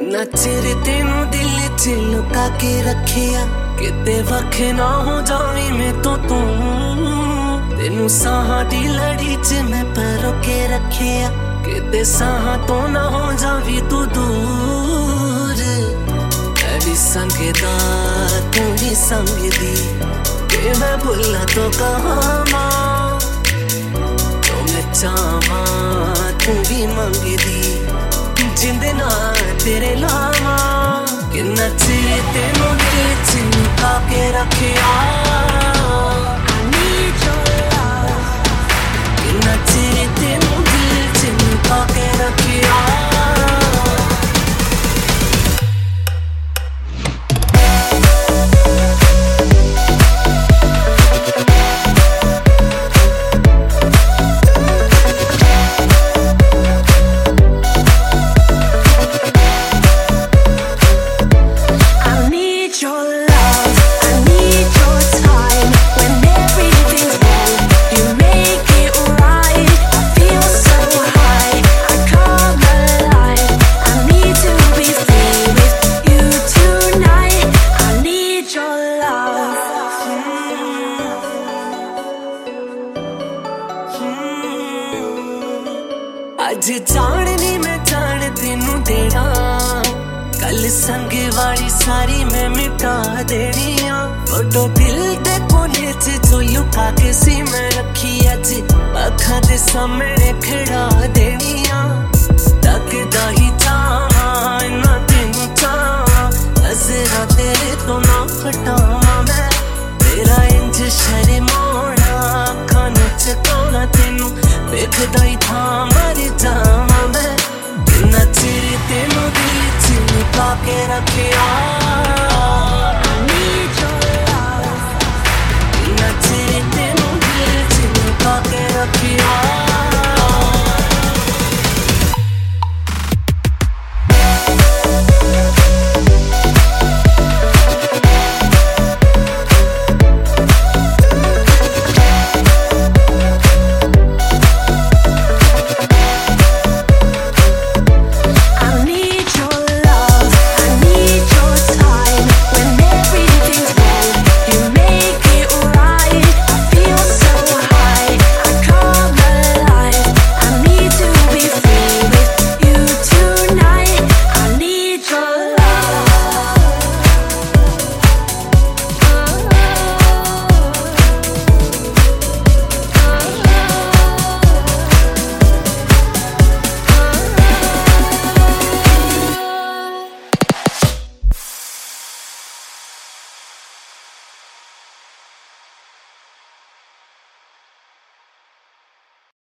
किन्ना चिर तेनू दिल च लुका के रखिया, किते वख ना हो जावी मैं तो तू। तेनू साहां दी लड़ी च मैं परो के रखिया, किते साहां तो ना हो जावी तू दूर। मैं भी संगदा तू भी संगदी, के मैं भुला तो कहां तो मैं चाहवा तू भी मंगदी, जिंदे ना तेरे लावा। किन्ना चिर तेनू दिल च लुका के रखिया, किन्ना चिर तेनू दिल च लुका के रखिया। अज जाननी मैं जान तेनू देना, कल संग वाली सारी मैं मिटा देनिया। फोटो दिल दे कोने च जो लुका के सी मैं रखी, अज अखां दे सामने खड़ा देनिया।